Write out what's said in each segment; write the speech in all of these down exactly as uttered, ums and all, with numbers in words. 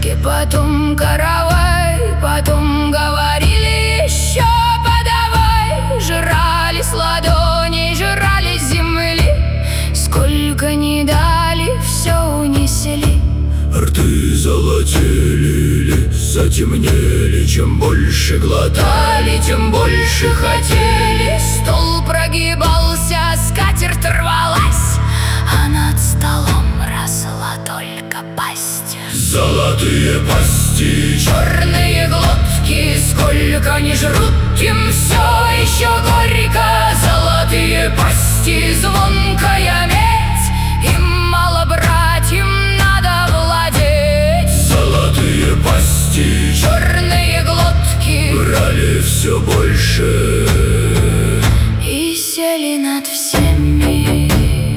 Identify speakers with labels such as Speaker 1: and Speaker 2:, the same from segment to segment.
Speaker 1: И потом каравай, потом говорили еще подавай. Жрали с ладоней, жрали с земли, сколько не дали, все унесли.
Speaker 2: Рты золотели, затемнели, чем больше глотали, тем больше хотели.
Speaker 1: Стол прогибался, скатерть рвалась, а над столом росла только пасть.
Speaker 2: Золотые пасти,
Speaker 1: черные глотки, сколько ни жрут, им все еще горько. Золотые пасти, звонкая медь, им мало брать, им надо владеть.
Speaker 2: Золотые пасти,
Speaker 1: черные глотки,
Speaker 2: брали все больше
Speaker 1: и сели над всеми.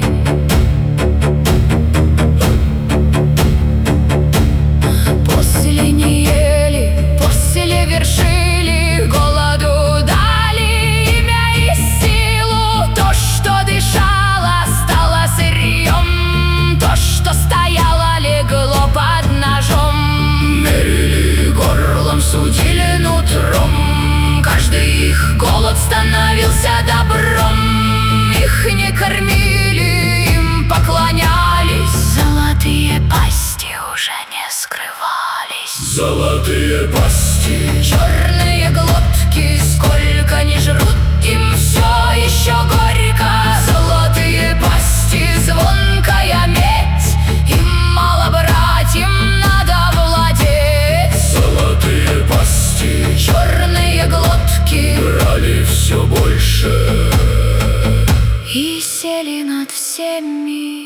Speaker 1: После не ели, после вершили, голоду дали имя и силу. То, что дышало, стало сырьем, то, что стояло, легло под ножом.
Speaker 2: мерили горлом,
Speaker 1: Судили нутром, каждый их голод становился добром. Их не кормили, им поклонялись, золотые пасти уже не скрывались.
Speaker 2: золотые пасти,
Speaker 1: Черные глотки, сколько ни жрут, им все еще горько. Золотые пасти, звонкая медь, им мало брать, им надо владеть.
Speaker 2: золотые пасти,
Speaker 1: Черные глотки,
Speaker 2: брали все больше
Speaker 1: и сели над всеми.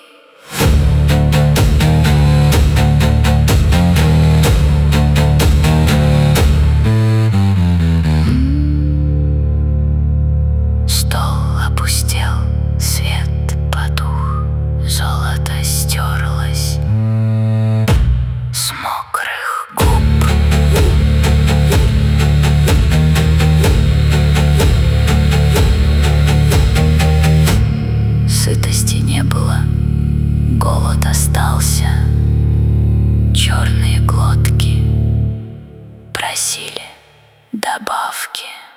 Speaker 1: Стол опустел, свет потух, золото стерлось с мокрых губ. Сытости не было, голод остался. Черные глотки просили добавки.